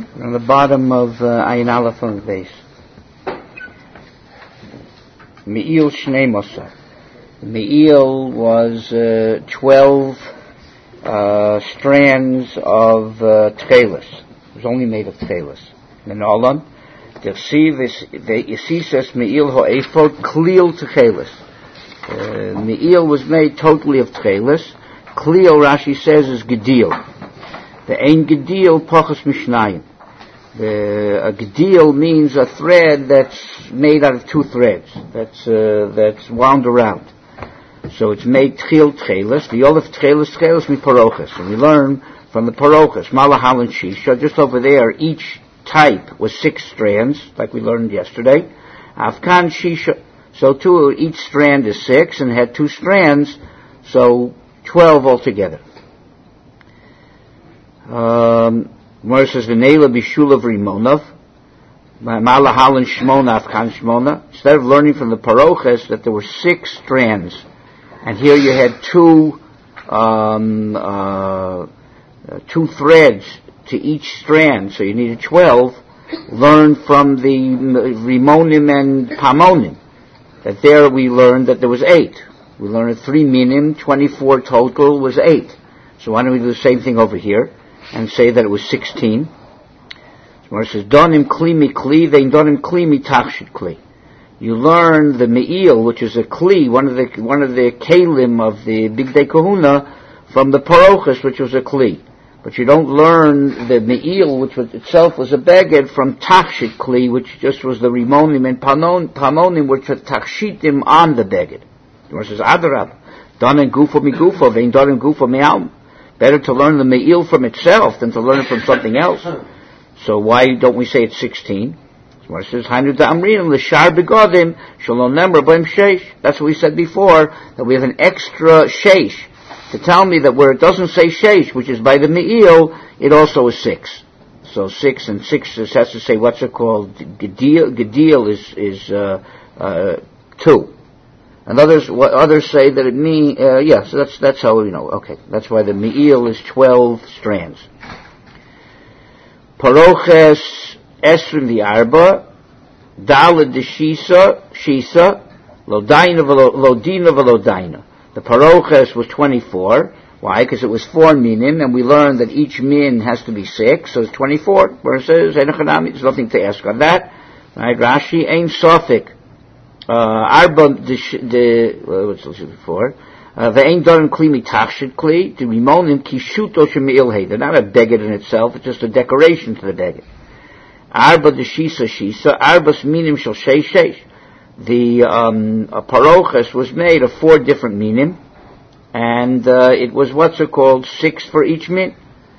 On the bottom of Ayin Aleph on the base. Me'il Shnei Mosar. Me'il was 12 strands of tchelis. It was only made of tchelis. Menolam. The Yisisas Me'il Ho'efod Klil Tchelis. Me'il was made totally of tchelis. Klil, Rashi says, is Gedil. The Ein Gedil Pochas Mishnayim. A Gedil means a thread that's made out of two threads. That's wound around. So it's made Tchil Tchelis. The Olaf Tchelis mi Parochas. And we learn from the Parochas, Malahal and Shisha, just over there, each type was 6 strands, like we learned yesterday. Afkan Shisha. So too, each strand is 6 and had 2 strands, so 12 altogether. Gemara says, V'neila b'shulav rimonov, Malahal and Shmona, Afkan Shmona. Instead of learning from the Parochas that there were 6 strands, and here you had 2 threads to each strand, so you needed 12, learn from the Rimonim and Pamonim, that there we learned that there was 8. We learned 3 minim, 24 total was 8. So why don't we do the same thing over here and say that it was 16? So it says, Donim kli mi kli, vein donim kli mi tachshit kli. You learn the me'il, which is a kli, one of the kalim of the Bigdei Kahuna, from the Parochas, which was a kli. But you don't learn the me'il, which itself was a beged, from tachshit kli, which just was the rimonim and pamonim, which were tachshitim on the beged. It says, Adarab, donim gufo mi gufo, vein donim gufo me'alm. Better to learn the me'il from itself than to learn it from something else. So why don't we say it's 16? So it says, Hainu da'amrin l'shar begodim shalom nemar b'im sheish. That's what we said before, that we have an extra sheish to tell me that where it doesn't say sheish, which is by the me'il, it also is 6. So 6 and 6 has to say, what's it called? Gedil is 2. And others say that it means, so that's how we know. Okay, that's why the me'il is 12 strands. Paroches Esrim the Arba, Dalad the Shisa, Lodina Velodaina. The Paroches was 24. Why? Because it was 4 minim, and we learned that each min has to be 6, so it's 24. Where it says, there's nothing to ask on that. Right, Rashi, Ein Sofik. Arba what's this before? Ve'ein dorim kli mitachshit kli, the rimonim kishuto shemi'il hey. They're not a beged in itself, it's just a decoration to the beged. Arba the shisa, arbas minim shel sheish. The parochas was made of 4 different minim, and it was what's it called, 6 for each min.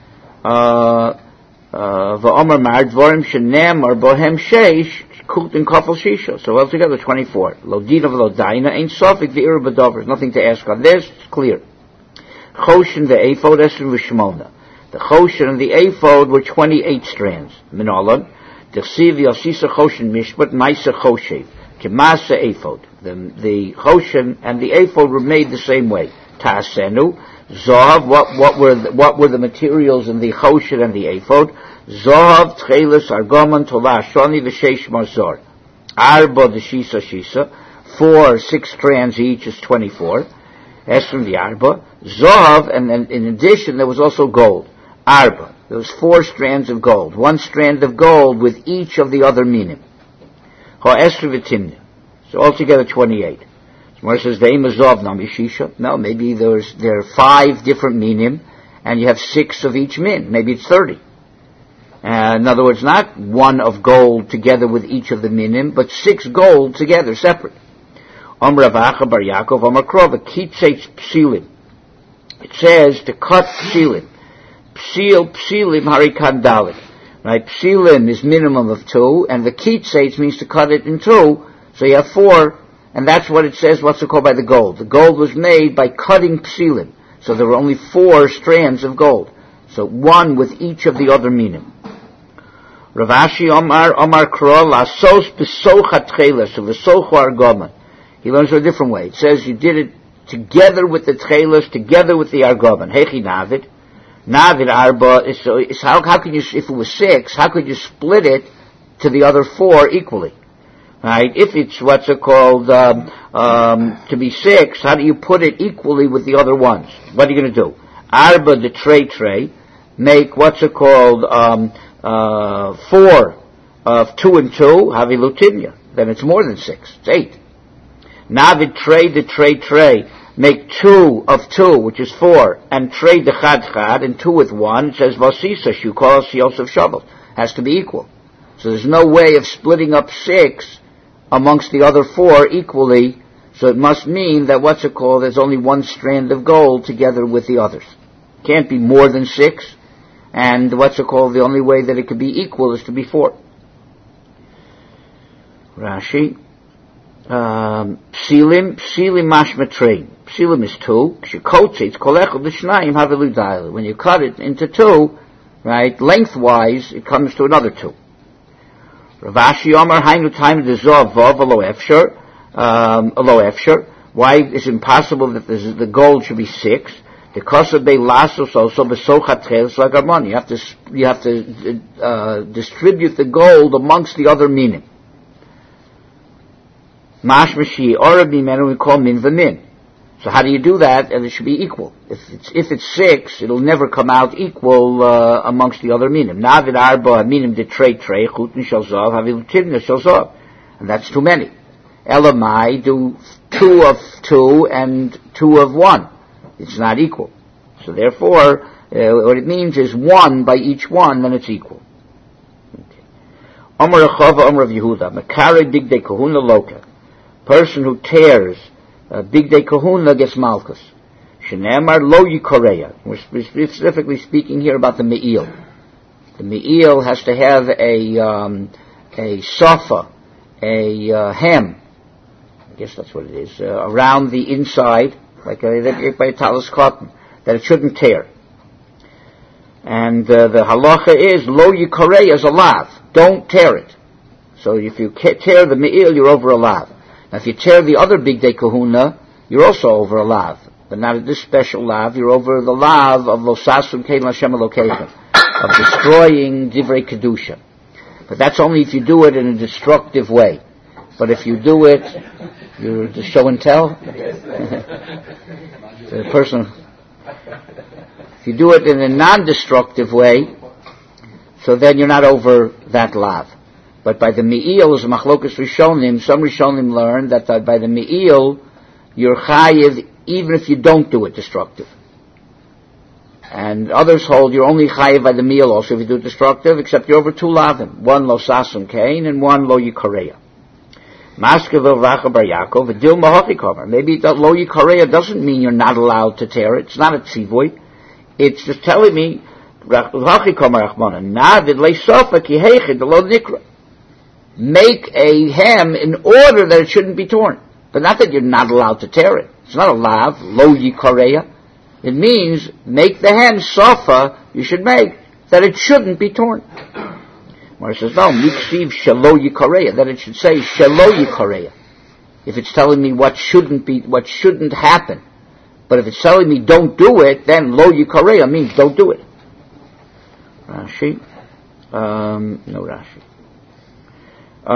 Va'omar mar dvorim shenem ar bohem sheish. So altogether 24. Lodina v'lodaina ain't sofik the irabadov. Nothing to ask on this. It's clear. Choshen the ephod esrim v'shmona. The choshen and the ephod were 28 strands. Minolan. D'chsiv yosisa choshen mishpat maisa choshev. Kemasa ephod. The choshen and the ephod were made the same way. Ta'asenu. Zav. What were the materials in the choshen and the ephod? Zav, Tchelis, Argoman, Tolah, Shoni, V'sheish, Marzor. Arba, the Shisa. 4, 6 strands each is 24. Esrim, the Arba. Zav, and then in addition there was also gold. Arba. There was 4 strands of gold. 1 strand of gold with each of the other minim. Ha Esrim, V'timna. So altogether 28. Where it says, Ve'im, Zav, Nami, Shisha. No, maybe there are 5 different minim, and you have 6 of each min. Maybe it's 30. In other words, not 1 of gold together with each of the minim, but 6 gold together, separate. Rav Acha bar Yaakov, Amar Krova, Kitzech Psilim. It says to cut Psilim. Psilim Harikan Dalit. Right? Psilim is minimum of 2, and the Kitzech means to cut it in 2, so you have 4, and that's what it says, what's it called by the gold. The gold was made by cutting Psilim, so there were only 4 strands of gold. So 1 with each of the other minim. Rav Ashi Omar Kro Lasos Besocha Tcheles V'Socha Argoman. He learns it a different way. It says you did it together with the Tcheles, together with the Argoman. Hechi Navid. Navid arba, so how could you, if it was 6, how could you split it to the other 4 equally? Right? If it's to be 6, how do you put it equally with the other ones? What are you going to do? Arba the tray, make 4 of 2 and 2, havi lutimya. Then it's more than 6. It's 8. Navid the tray, make 2 of 2, which is 4, and tray the chad, and 2 with 1, it says vasisa, shukos, Yosef Shabbos. Has to be equal. So there's no way of splitting up 6 amongst the other 4 equally, so it must mean that there's only one strand of gold together with the others. Can't be more than 6, and the only way that it could be equal is to be 4. Rashi, Psilim mashma train. Psilim is 2. When you cut it into 2, right, lengthwise, it comes to another 2. Ravashi Omar Hainu time dezav vav alo efshar. Why is it impossible that the gold should be 6? Because of lasos also besochatches lagamon. You have to distribute the gold amongst the other minim. Mashmashi or mimenu we call min v'min. So how do you do that? And it should be equal. If it's 6, it'll never come out equal amongst the other minim. Navid arba minim de tray chutin shel zav havil tivna shel zav, and that's too many. Elamai do 2 of 2 and 2 of 1. It's not equal. So therefore, what it means is 1 by each one, then it's equal. Amar Achava Amar of Yehuda Makare Bigdei Kahuna Loka. Person who tears Bigdei Kahuna gets Malchus. Shenemar Lo Yikoreya. We're specifically speaking here about the Me'il. The Me'il has to have a sofa, a hem. I guess that's what it is. Around the inside, like by a talus cotton, that it shouldn't tear. And the halacha is Lo Yikoreya is a lav. Don't tear it. So if you tear the Me'il, you're over a lav. Now if you tear the other Bigdei Kahuna, you're also over a lav. But not at this special lav, you're over the lav of Losasum Kein Lashem Elokeichem, of destroying Divrei Kedusha. But that's only if you do it in a destructive way. But if you do it, you're the show and tell. The person, if you do it in a non-destructive way, so then you're not over that lav. But by the Me'il, as Machlokas Rishonim, some Rishonim learn that by the Me'il, you're chayiv even if you don't do it destructive. And others hold you're only chayiv by the Me'il also if you do it destructive, except you're over 2 lavim. 1 lo sasum kain and 1 lo yikoreya. Maskav Racha Bar Yaakov, Adil Mahachi Komer. Maybe that lo yikoreya doesn't mean you're not allowed to tear it. It's not a tzivoy. It's just telling me, Rachi Komer Achmona, Navid le sofa ki heichid lo nikra. Make a hem in order that it shouldn't be torn. But not that you're not allowed to tear it. It's not a lav, lo yikoreya. It means make the hem sofa, you should make, that it shouldn't be torn. Where it says, no, miksiv shelo yikoreya, that it should say shelo yikoreya. If it's telling me what shouldn't happen. But if it's telling me don't do it, then lo yikoreya means don't do it. Rashi. No Rashi. A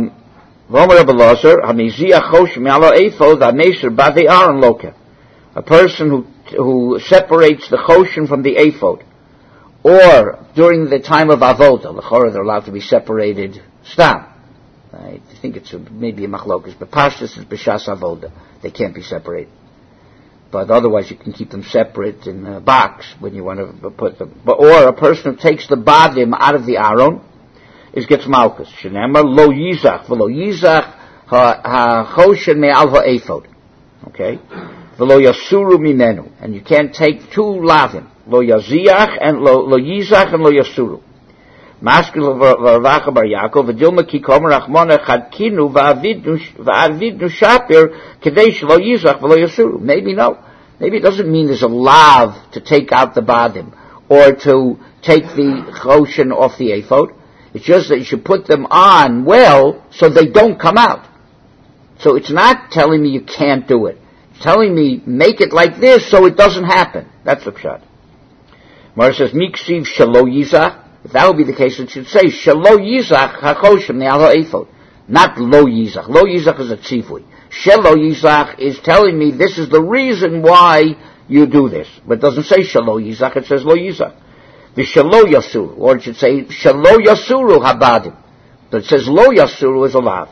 person who separates the choshen from the ephod, or during the time of avoda, l'chora they're allowed to be separated stam. I think it's maybe a machlokas, but pashtus is b'shas avoda. They can't be separated. But otherwise you can keep them separate in a box when you want to put them. Or a person who takes the badim out of the aron, is gets malchus. Shenemar lo yizach, v'lo yizach ha-choshen me'al ha-ephod. Okay? V'lo yasuru mimenu. And you can't take 2 lavim. Lo yaziach and lo yizach and lo yasuru. Maskil v'arvacha bar Yaakov, v'dilma ki komer achmona chadkinu v'avidnu shapir kedei shlo yizach v'lo yasuru. Maybe no. Maybe it doesn't mean there's a lav to take out the badim, or to take the choshen off the ephod. It's just that you should put them on well so they don't come out. So it's not telling me you can't do it. It's telling me make it like this so it doesn't happen. That's the pshat. Mara says, Miksiv Shalo Yizach. If that would be the case, it should say, Shalo Yizach HaChoshem Ne'al HaEphod. Not Lo Yizach. Lo Yizach is a tzivui. Shelo Yizach is telling me this is the reason why you do this. But it doesn't say Shalo Yizach, it says Lo Yizach. The Shalo Yasuru, or it should say Shalo Yasuru Habadim. But it says Lo Yasuru is a lav.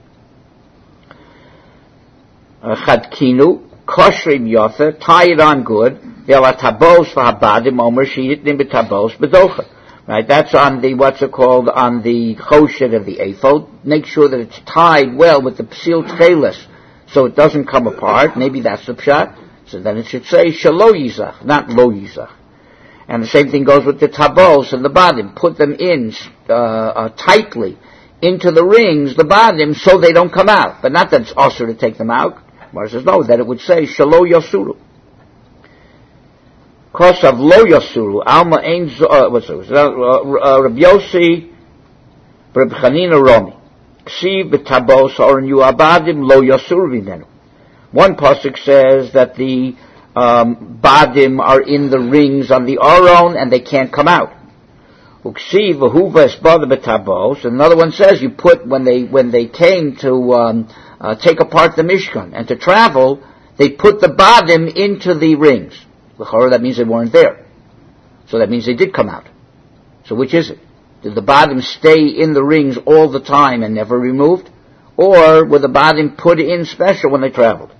Chadkinu, Koshrim Yotha, tie it on good. Vela Tabos for Habadim, Omer Shiyitnim B'Tabos B'Docha. Right, that's on the, on the choshet of the ephod. Make sure that it's tied well with the psil tcheles, so it doesn't come apart. Maybe that's the pshat. So then it should say shalo yizach, not lo yizach. And the same thing goes with the tabos and the badim. Put them in tightly into the rings, the badim, so they don't come out. But not that it's also to take them out. Mar says no, that it would say shalo yasuru. Kosav lo yasuru, alma ein what's it? Rabbi Yossi, Rabbi Chanina Romi. Ksiv b'tabos oren yu abadim lo yasuru v'menu. One pasuk says that the badim are in the rings on the aron and they can't come out. Uksiv v'huva esbada b'tabos. Another one says you put when they came to take apart the Mishkan and to travel, they put the badim into the rings. That means they weren't there. So that means they did come out. So which is it? Did the badim stay in the rings all the time and never removed? Or were the badim put in special when they traveled?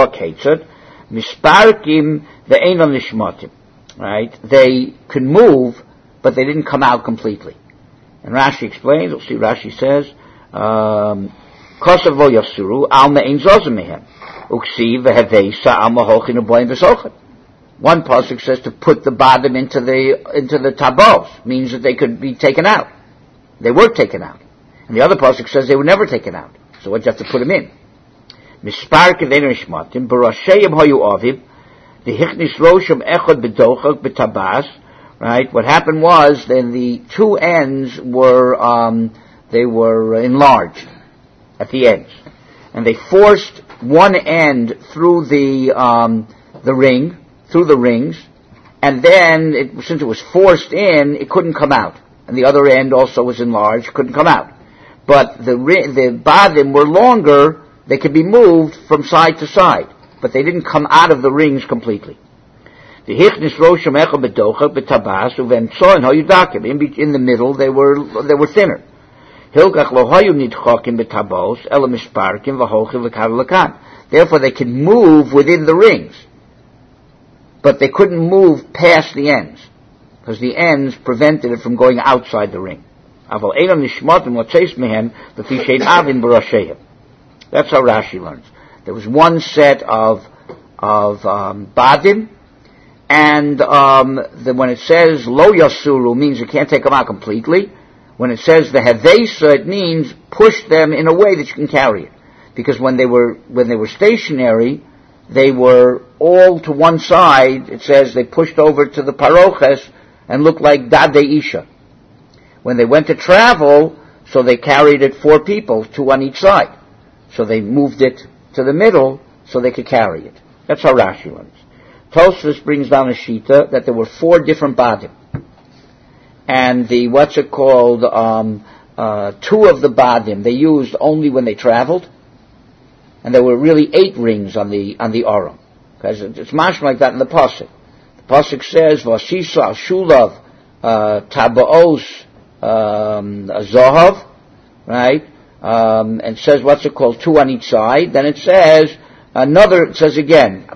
Misparkim ve'enon nishmatim. Right? They could move, but they didn't come out completely. And Rashi explains, we'll see Rashi says, Kosav lo yasuru, alma ein zozim mehem. Uksiv ve'heveisa alma hochin uboim v'sochet. One pasuk says to put the badim into the tabos, means that they could be taken out. They were taken out. And the other pasuk says they were never taken out. So what do you have to put them in? Mispar kevenu ishmatim, barashayim hoyu aviv, the hichnis rosham echad bedochak betabas. Right? What happened was then the two ends were they were enlarged at the ends, and they forced one end through the ring. Through the rings, and then, since it was forced in, it couldn't come out. And the other end also was enlarged, couldn't come out. But the badim were longer, they could be moved from side to side, but they didn't come out of the rings completely. The hichnis rosham echa bedocha betabas uvemtsoin hoyudakim. In the middle, they were thinner. Hilgach lo hoyu nidchokim betabos ela misparkim v'hochim v'kavlakan. Therefore, they could move within the rings, but they couldn't move past the ends, because the ends prevented it from going outside the ring. That's how Rashi learns. There was one set of badim, and when it says lo yasuru means you can't take them out completely. When it says the heveisa, it means push them in a way that you can carry it, because when they were stationary, they were all to one side. It says they pushed over to the paroches and looked like Dade Isha. When they went to travel, so they carried it 4 people, 2 on each side. So they moved it to the middle so they could carry it. That's how Rashi learns. Tosfos brings down a shita that there were 4 different badim. And the, 2 of the badim they used only when they traveled. And there were really 8 rings on the aron, because it's mashma like that in the pasuk. The pasuk says Vasisa Shulav Tabaos Zohav, right? And says 2 on each side. Then it says it says again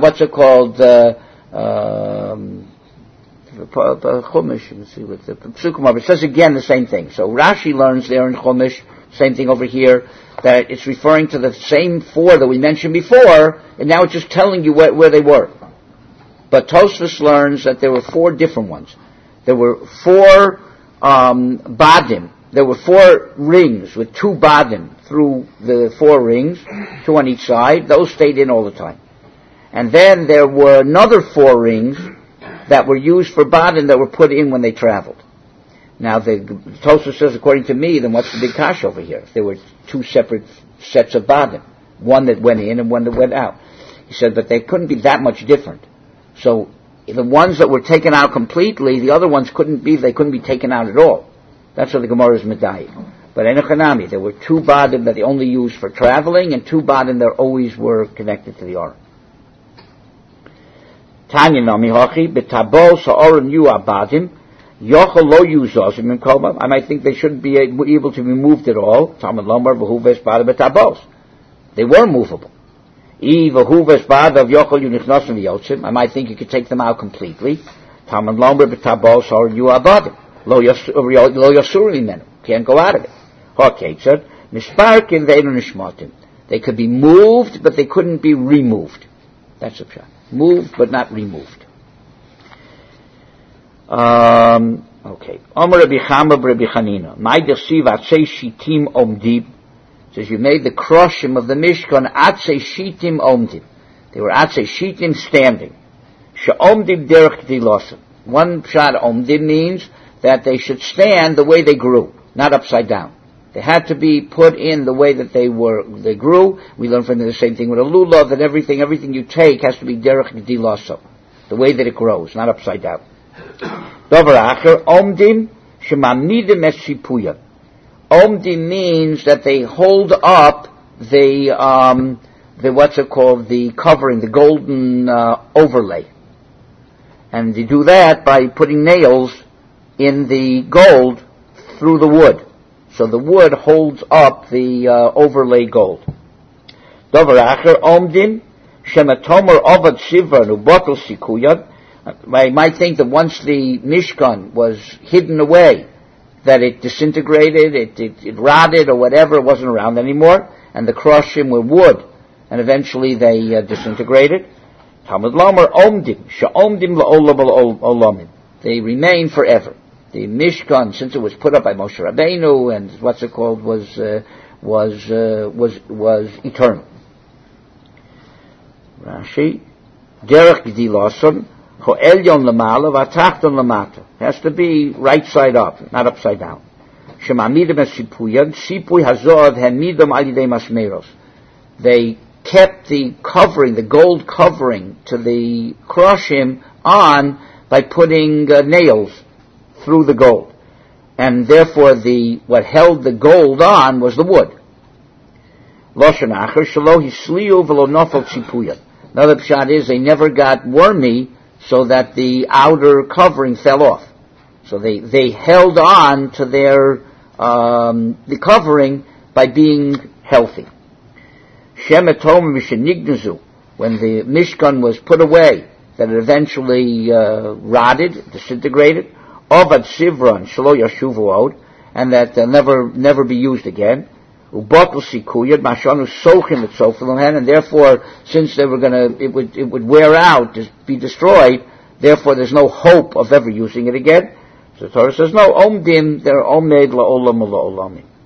Chumash. Let's see what the Psukim. It says again the same thing. So Rashi learns there in Chumash, same thing over here, that it's referring to the same 4 that we mentioned before, and now it's just telling you where they were. But Tosfos learns that there were 4 different ones. There were 4 badim. There were 4 rings with 2 badim through the 4 rings, 2 on each side. Those stayed in all the time. And then there were another 4 rings that were used for badim that were put in when they traveled. Now, the Tosfos says, according to me, then what's the big kash over here? If there were 2 separate sets of badim, one that went in and one that went out. He said, but they couldn't be that much different. So, the ones that were taken out completely, the other ones couldn't be taken out at all. That's what the Gemara is medayik. But Enochanami, there were 2 badim that they only used for traveling, and 2 badim that always were connected to the Aron. Tanya nami hachi betabos ha'aron yu abadim yochel lo yuzozim in kolbam. I might think they shouldn't be able to be moved at all. Talmud lomar v'huves badim betabos. They were movable. I v'huves badav yochel yu nichnosim v'yotzim. I might think you could take them out completely. Talmud lomar betabos ha'aron yu abadim lo yasuri menu. Can't go out of it. Ha'ketzad nisparkin ve'enu nishmatim. They could be moved, but they couldn't be removed. That's the pshat. Moved but not removed. Okay. Omer Rabbi Chama Rabbi Chanina. My desiv atzei shitim omdim. Says you made the crushim of the Mishkan atzei shitim omdim. They were atzei shitim standing. She'omdim derech gdilosim. One pshat omdim means that they should stand the way they grew, not upside down. They had to be put in the way that they grew. We learn from the same thing with a lulav, that everything you take has to be derech gdiloso, the way that it grows, not upside down. Davar acher, omdim shemamidim es shipuya. Omdim means that they hold up the what's it called, the covering, the golden overlay. And they do that by putting nails in the gold through the wood. So the wood holds up the overlay gold. Davar acher omdim shematomer avad shivra nubotel sikuyad. I might think that once the Mishkan was hidden away, that it disintegrated, it rotted or whatever, it wasn't around anymore, and the krushim were wood, and eventually they disintegrated. Talmud Lomer omdim she'omdim la'olam olamim. They remain forever. The Mishkan, since it was put up by Moshe Rabbeinu and what's it called, was eternal. Rashi, derech gdiloson ho'elyon lamala v'atachton lamata. Has to be right side up, not upside down. Shemamidem es sipuyan sipui hazod hemidem al yidei masmeros. They kept the covering, the gold covering to the krushim on by putting nails through the gold, and therefore what held the gold on was the wood. Loshen acher shelo hisliu v'lo nofel tzipuya. Another pshat is they never got wormy, so that the outer covering fell off. So they held on to their the covering by being healthy. Shemetom mishenignazu, when the Mishkan was put away, that it eventually rotted, disintegrated. Ovad Sivron Shlo Yashuvu Od, and that they'll never be used again. Ubotel Sikuyad Mashanu Sochim Etzofilhem, and therefore, since they were it would wear out, just be destroyed. Therefore, there's no hope of ever using it again. So the Torah says, no, Omdim, they're Omed La'olam La'olamim.